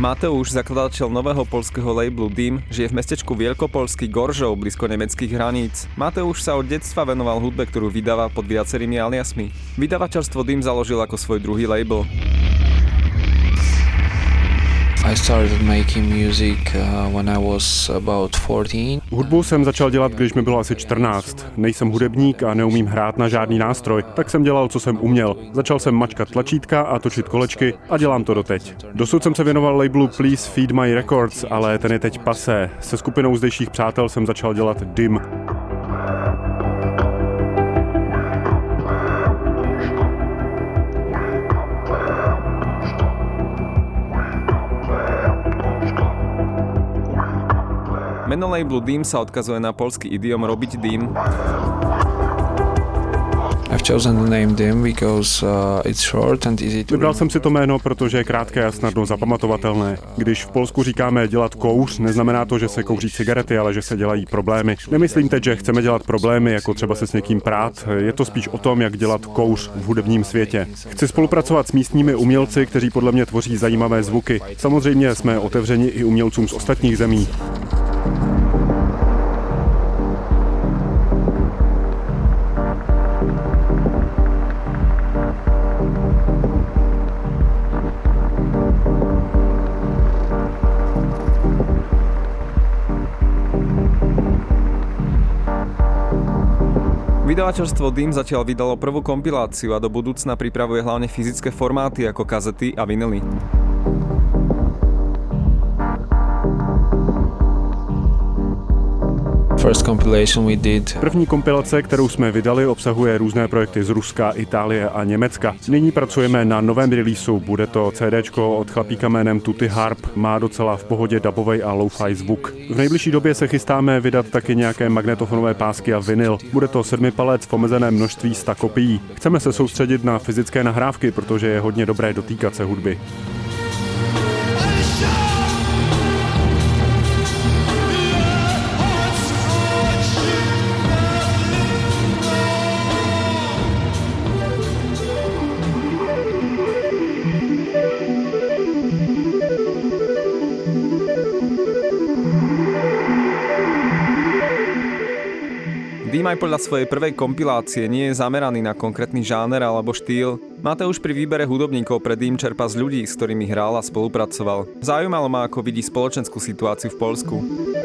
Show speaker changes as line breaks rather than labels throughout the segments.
Mateusz, zakladateľ nového poľského labelu DIM, žije v mestečku Wielkopolski Gorzów blízko nemeckých hraníc. Mateusz sa od detstva venoval hudbe, ktorú vydáva pod viacerými aliasmi. Vydavateľstvo DIM založil ako svoj druhý label.
I started making music when I was about 14.
Hudbu jsem začal dělat, když mi bylo asi 14. Nejsem hudebník a neumím hrát na žádný nástroj, tak jsem dělal, co jsem uměl. Začal jsem mačkat tlačítka a točit kolečky a dělám to doteď. Dosud jsem se věnoval labelu Please Feed My Records, ale ten je teď pasé. Se skupinou zdejších přátel jsem začal dělat DIM.
Meno labelu DIM sa odkazuje na poľský idiom robiť dym.
I've chosen the name DIM because it's short and easy to...
Vybral jsem si to jméno, protože je krátké a snadno zapamatovatelné. Když v Polsku říkáme dělat kouř, neznamená to, že se kouří cigarety, ale že se dělají problémy. Nemyslím teď, že chceme dělat problémy, jako třeba se s někým prát. Je to spíš o tom, jak dělat kouř v hudebním světě. Chci spolupracovat s místními umělci, kteří podle mě tvoří zajímavé zvuky. Samozřejmě jsme otevřeni i umělcům z ostatních zemí.
Vydavateľstvo DIM zatiaľ vydalo prvú kompiláciu a do budúcna pripravuje hlavne fyzické formáty ako kazety a vinily.
First compilation we did.
První kompilace, kterou jsme vydali, obsahuje různé projekty z Ruska, Itálie a Německa. Nyní pracujeme na novém releaseu, bude to CDčko od chlapíka jménem Tutti Harp, má docela v pohodě dubovej a lo-fi zvuk. V nejbližší době se chystáme vydat taky nějaké magnetofonové pásky a vinyl. Bude to 7palec v omezeném množství 100 kopií. Chceme se soustředit na fyzické nahrávky, protože je hodně dobré dotýkat se hudby.
DIM aj podľa svojej prvej kompilácie nie je zameraný na konkrétny žáner alebo štýl. Mateusz pri výbere hudobníkov pre DIM čerpá z ľudí, s ktorými hral a spolupracoval. Zaujímalo ma, ako vidí spoločenskú situáciu v Poľsku.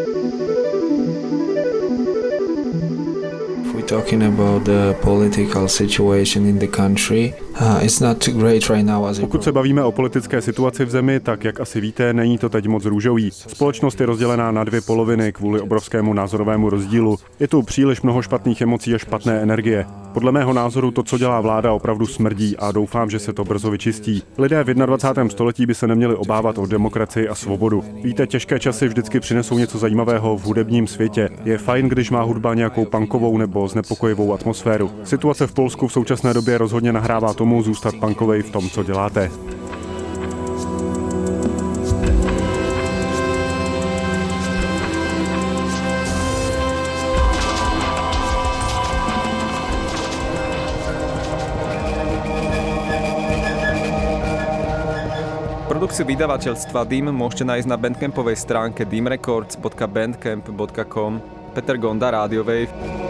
Talking about the political situation in the country, it's not great right now.
Pokud se bavíme o politické situaci v zemi, tak jak asi víte, není to teď moc růžový. Společnost je rozdělená na dvě poloviny kvůli obrovskému názorovému rozdílu. Je tu příliš mnoho špatných emocí a špatné energie. Podle mého názoru to, co dělá vláda, opravdu smrdí a doufám, že se to brzo vyčistí. Lidé v 21. století by se neměli obávat o demokracii a svobodu. Víte, těžké časy vždycky přinesou něco zajímavého v hudebním světě. Je fajn, když má hudba nějakou punkovou nebo znepokojivou atmosféru. Situace v Polsku v současné době rozhodně nahrává tomu zůstat punkovej v tom, co děláte.
Produkciu vydavateľstva DIM môžete nájsť na bandcampovej stránke dimrecords.bandcamp.com. Peter Gonda, Radio Wave.